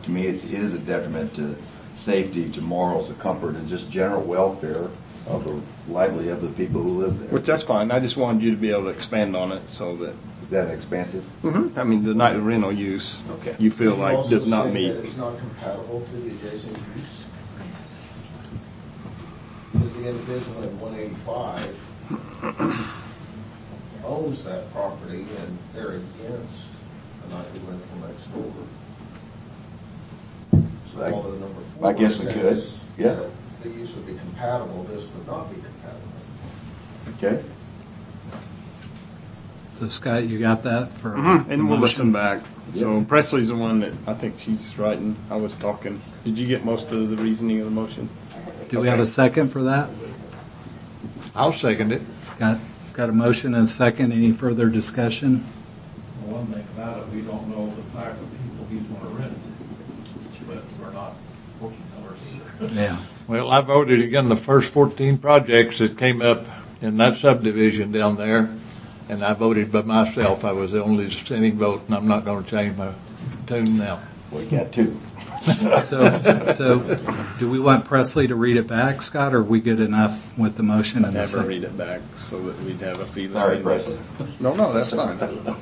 to me it is a detriment to safety, to morals, to comfort, and just general welfare of the livelihood of the people who live there. Which that's fine. I just wanted you to be able to expand on it so that. Is that expansive? Mm-hmm. I mean, the nightly rental use, okay, you feel like does not meet. It's not compatible to the adjacent use. Because the individual in 185 owns that property and they're against a nightly rental next door. So although number 4 I guess we could. Yeah. The use would be compatible, this would not be compatible. Okay. So Scott, you got that for and we'll listen back. Yeah. So Presley's the one that I think she's writing. I was talking. Did you get most of the reasoning of the motion? Do we have a second for that? I'll second it. Got a motion and a second. Any further discussion? Well, one thing about it, we don't know the type of people he's going to rent it to, but we're not fortune tellers either. Yeah. Well, I voted again the first 14 projects that came up in that subdivision down there, and I voted by myself. I was the only dissenting vote, and I'm not going to change my tune now. We got 2. So, do we want Presley to read it back, Scott, or are we good enough with the motion and the Never second? read it back so that we'd have a feeling. Sorry, Presley. No, that's fine.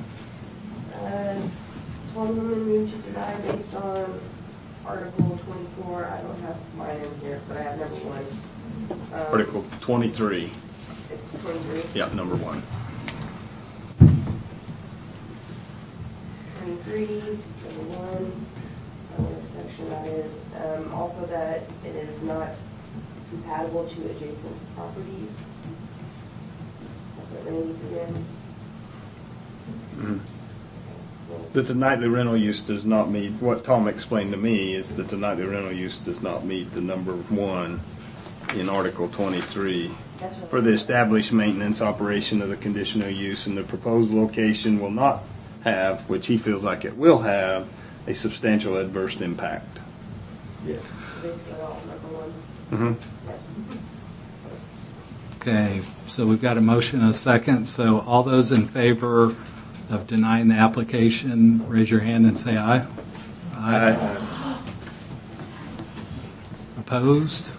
Tolman moved to deny based on Article 24. I don't have mine in here, but I have number 1. Article 23. It's 23. Yeah, number 1. 23, number 1. Whatever section that is. Also that it is not compatible to adjacent properties. That's what Randy put in. Mm-hmm. That the nightly rental use does not meet, what Tom explained to me is that the nightly rental use does not meet the number 1 in Article 23 for the established maintenance operation of the conditional use, and the proposed location will not have, which he feels like it will have, a substantial adverse impact. Yes. Basically all number 1. Mm-hmm. Yes. Okay, so we've got a motion and a second. So all those in favor of denying the application, raise your hand and say aye. Aye. Opposed?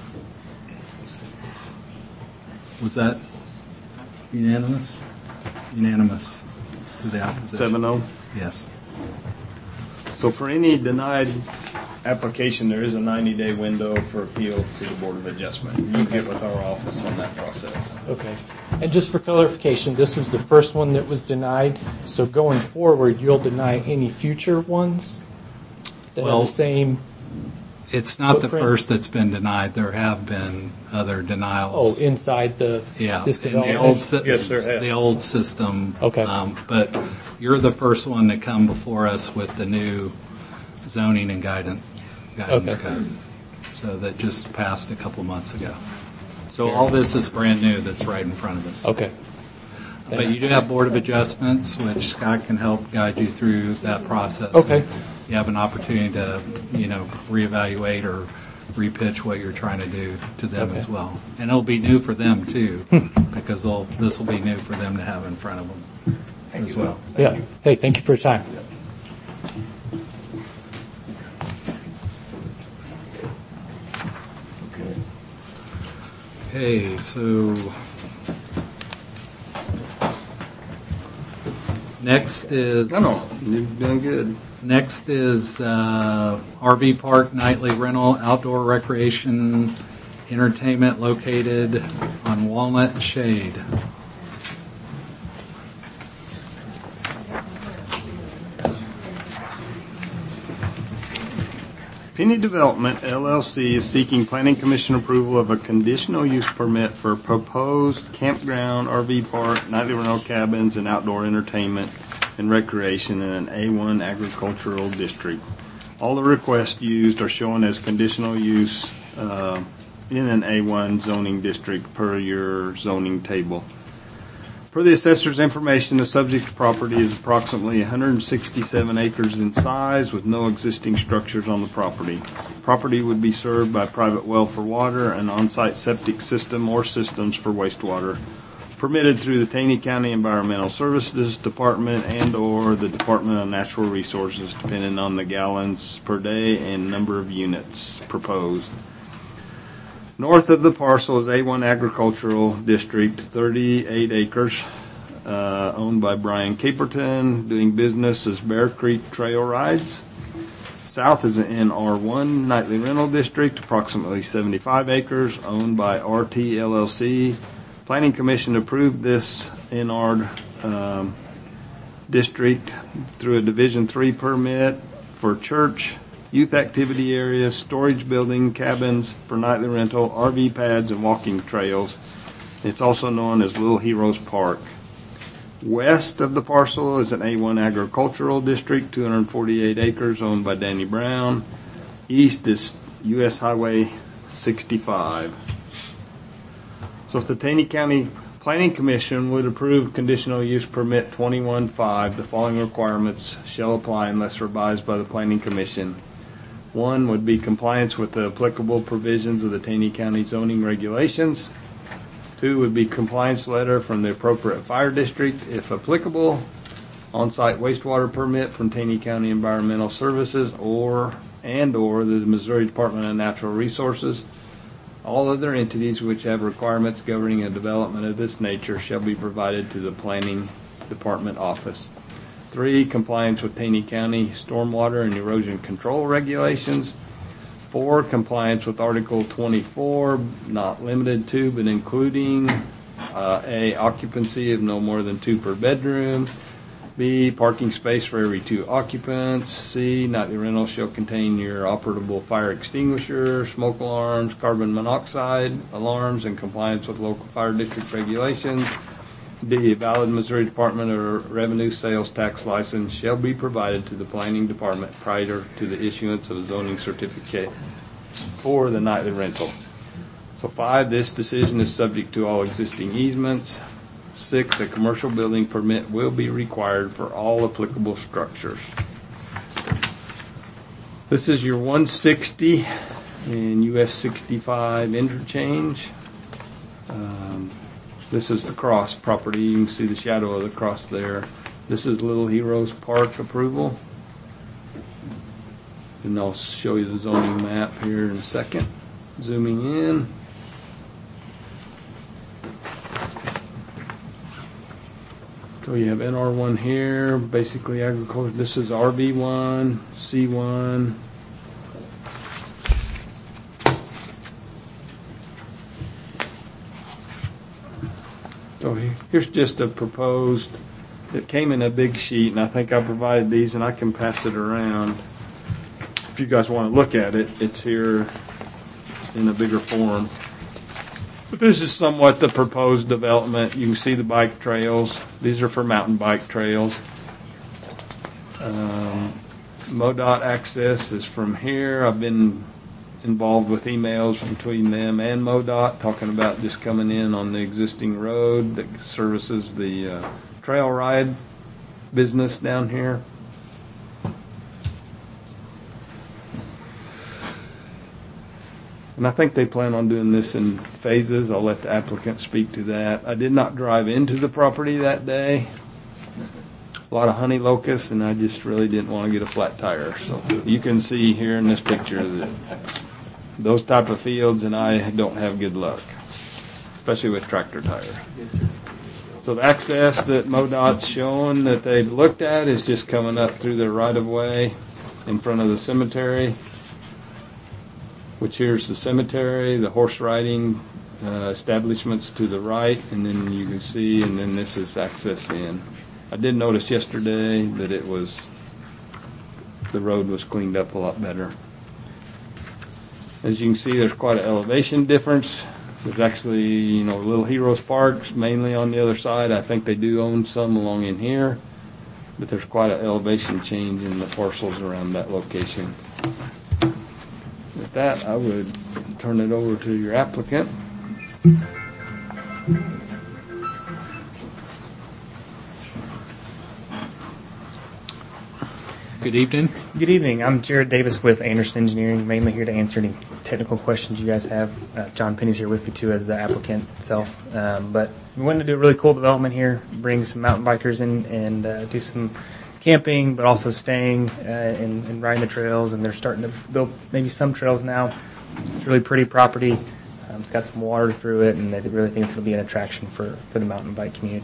Was that unanimous? Unanimous to the opposition. 7-0. Yes. So for any denied application, there is a 90-day window for appeal to the Board of Adjustment. You get with our office on that process. Okay. And just for clarification, this was the first one that was denied. So going forward, you'll deny any future ones that have the same. It's not footprint? the first that's been denied. There have been other denials. Oh, inside this development? Yes, there have. The old system. Okay. But you're the first one to come before us with the new zoning and guidance code. So that just passed a couple months ago. So all this is brand new that's right in front of us. Okay. But you do have Board of Adjustments, which Scott can help guide you through that process. Okay. You have an opportunity to, reevaluate or repitch what you're trying to do to them as well. And it'll be new for them too, because this will be new for them to have in front of them as well. Yeah. Hey, thank you for your time. Okay, so next is... No, you're doing good. Next is RV Park Nightly Rental Outdoor Recreation Entertainment located on Walnut and Shade. Penny Development, LLC, is seeking Planning Commission approval of a conditional use permit for proposed campground, RV park, nightly rental cabins, and outdoor entertainment and recreation in an A1 agricultural district. All the requests used are shown as conditional use in an A1 zoning district per your zoning table. Per the assessor's information, the subject property is approximately 167 acres in size with no existing structures on the property. Property would be served by private well for water, an on-site septic system or systems for wastewater. permitted through the Taney County Environmental Services Department and/or the Department of Natural Resources, depending on the gallons per day and number of units proposed. North of the parcel is A1 Agricultural District, 38 acres, owned by Brian Caperton, doing business as Bear Creek Trail Rides. South is an NR1 Nightly Rental District, approximately 75 acres, owned by RT LLC. Planning Commission approved this NR district through a Division 3 permit for church, youth activity areas, storage building, cabins for nightly rental, RV pads, and walking trails. It's also known as Little Heroes Park. West of the parcel is an A1 Agricultural District, 248 acres, owned by Danny Brown. East is U.S. Highway 65. So if the Taney County Planning Commission would approve conditional use permit 21-5, the following requirements shall apply unless revised by the Planning Commission. 1 would be compliance with the applicable provisions of the Taney County zoning regulations. 2 would be compliance letter from the appropriate fire district, if applicable. On-site wastewater permit from Taney County Environmental Services or the Missouri Department of Natural Resources. All other entities which have requirements governing a development of this nature shall be provided to the Planning Department office. 3, compliance with Taney County stormwater and erosion control regulations. 4, compliance with Article 24, not limited to, but including A, occupancy of no more than 2 per bedroom. B, parking space for every 2 occupants. C, nightly rental shall contain your operable fire extinguisher, smoke alarms, carbon monoxide alarms, in compliance with local fire district regulations. D, a valid Missouri Department of Revenue sales tax license shall be provided to the Planning Department prior to the issuance of a zoning certificate for the nightly rental. So 5, this decision is subject to all existing easements. 6, a commercial building permit will be required for all applicable structures. This is your 160 and US 65 interchange. This is the cross property. You can see the shadow of the cross there. This is Little Heroes Park approval. And I'll show you the zoning map here in a second. Zooming in. So you have NR1 here, basically agriculture. This is RV1, C1. So here's just a proposed, it came in a big sheet, and I think I provided these, and I can pass it around. If you guys want to look at it, it's here in a bigger form. But this is somewhat the proposed development. You can see the bike trails. These are for mountain bike trails. MoDOT access is from here. I've been involved with emails between them and MoDOT talking about just coming in on the existing road that services the trail ride business down here. And I think they plan on doing this in phases. I'll let the applicant speak to that. I did not drive into the property that day. A lot of honey locusts, and I just really didn't want to get a flat tire. So you can see here in this picture that those type of fields and I don't have good luck, especially with tractor tires. So the access that MoDOT's showing that they've looked at is just coming up through the right-of-way in front of the cemetery, which here's the cemetery, the horse riding establishments to the right, and then you can see, and then this is access in. I did notice yesterday that the road was cleaned up a lot better. As you can see, there's quite an elevation difference. There's actually, Little Heroes Parks mainly on the other side. I think they do own some along in here, but there's quite an elevation change in the parcels around that location. With that, I would turn it over to your applicant. Good evening. Good evening. I'm Jared Davis with Anderson Engineering, mainly here to answer any technical questions you guys have. John Penny's here with me too as the applicant itself. But we wanted to do a really cool development here, bring some mountain bikers in and do some camping, but also staying and riding the trails. And they're starting to build maybe some trails now. It's a really pretty property. It's got some water through it, and they really think it's going to be an attraction for the mountain bike community.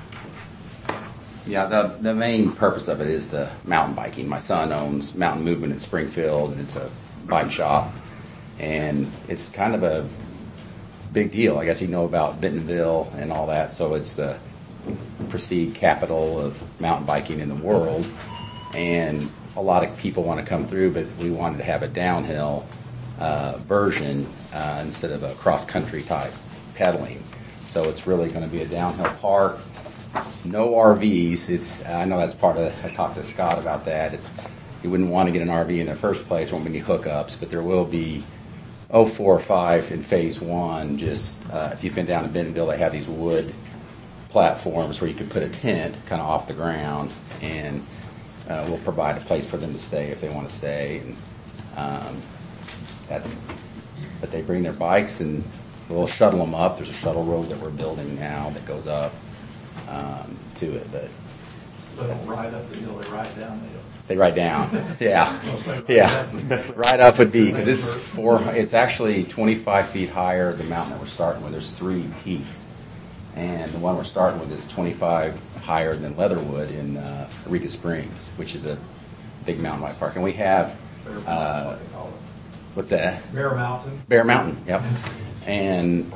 Yeah, the main purpose of it is the mountain biking. My son owns Mountain Movement in Springfield, and it's a bike shop. And it's kind of a big deal. I guess you know about Bentonville and all that, so it's the perceived capital of mountain biking in the world. And a lot of people want to come through, but we wanted to have a downhill version instead of a cross-country type pedaling. So it's really going to be a downhill park. No RVs. I know that's part of, I talked to Scott about that. You wouldn't want to get an RV in the first place. There won't be any hookups, but there will be 4 or 5 in phase 1. Just, if you've been down to Bentonville, they have these wood platforms where you can put a tent kind of off the ground, and we'll provide a place for them to stay if they want to stay. And, but they bring their bikes and we'll shuttle them up. There's a shuttle road that we're building now that goes up to it, but They don't ride up the hill, they ride down the hill. they ride down. Yeah. Right up would be, because it's actually 25 feet higher, the mountain that we're starting with. There's 3 peaks. And the one we're starting with is 25 higher than Leatherwood in Eureka Springs, which is a big mountain bike park. And we have, what's that? Bear Mountain. Bear Mountain, yep. And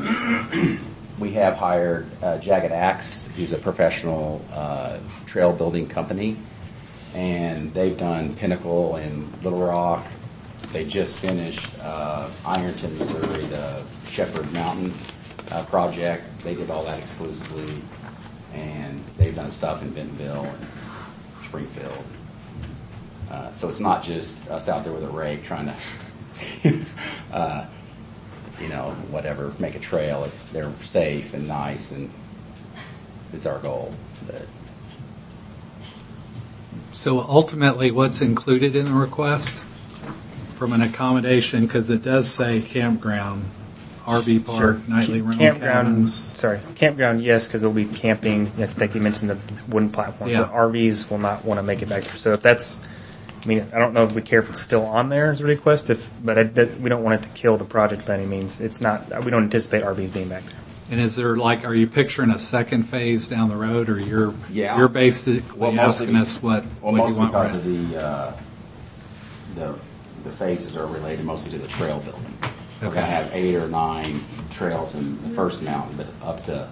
we have hired Jagged Axe, who's a professional trail building company. And they've done Pinnacle in Little Rock. They just finished Ironton, Missouri, the Shepherd Mountain project. They did all that exclusively. And they've done stuff in Bentonville and Springfield. So it's not just us out there with a rake trying to, whatever, make a trail. They're safe and nice, and it's our goal. But So ultimately, what's included in the request from an accommodation, because it does say campground, RV park, Sure. nightly rental cabins. Campground, yes, because it'll be camping. I think you mentioned the wooden platform. Yeah. The RVs will not want to make it back there. So if that's, I don't know if we care if it's still on there as a request, but we don't want it to kill the project by any means. It's not, we don't anticipate RVs being back there. And is there are you picturing a second phase down the road, or you're basically asking us what you want? Because of the phases are related mostly to the trail building. We're going to have 8 or 9 trails in the first mountain, but up to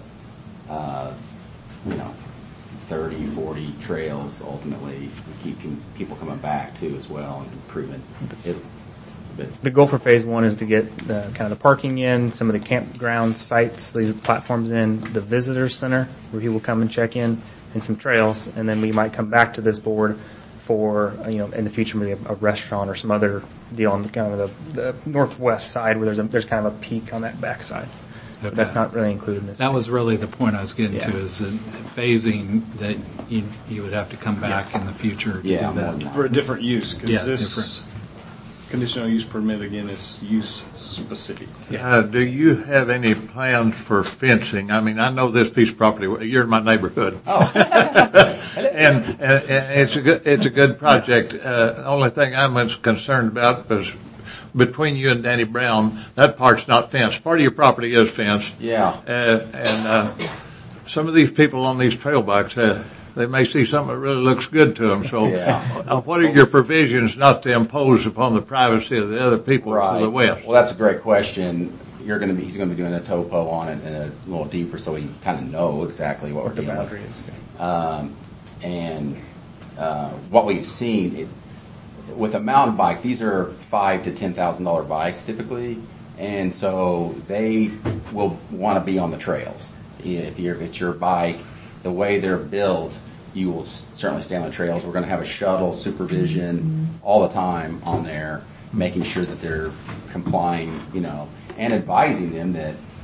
30, 40 trails ultimately, keeping people coming back too as well and improving it. The goal for phase 1 is to get kind of the parking in, some of the campground sites, these platforms in, the visitor center where people come and check in, and some trails, and then we might come back to this board for, in the future maybe a restaurant or some other deal on the kind of the northwest side where there's kind of a peak on that back side. Okay. That's not really included in this. That was really the point I was getting to, Yeah. is the phasing that you would have to come back in the future to do that. For a different use, because Yeah, this different. conditional use permit, again, is use specific. Do you have any plans for fencing? I know this piece of property. You're in my neighborhood. Oh. and it's a good project. Only thing I'm concerned about is between you and Danny Brown, that part's not fenced. Part of your property is fenced. Yeah. And some of these people on these trail bikes, they may see something that really looks good to them. So what are your provisions not to impose upon the privacy of the other people to the west? Well, that's a great question. He's going to be doing a topo on it and a little deeper, so we kind of know exactly what we're the dealing boundary with. is. And what we've seen with a mountain bike, these are $5,000 to $10,000 bikes typically, and so they will want to be on the trails. If it's your bike, the way they're built, you will certainly stay on the trails. We're going to have a shuttle supervision all the time on there, making sure that they're complying, and advising them that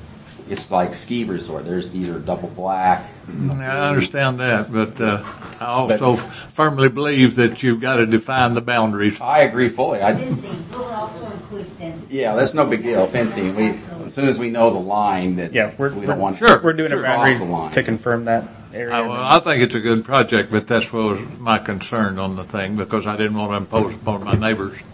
it's like ski resort. These are double black. I understand that, but I also firmly believe that you've got to define the boundaries. I agree fully. Fencing, we'll also include fencing. Yeah, that's no big deal. Fencing. As soon as we know the line that we don't want we're doing a cross the boundary line. to confirm that area. Well, I think it's a good project, but that's what was my concern on the thing because I didn't want to impose upon my neighbors.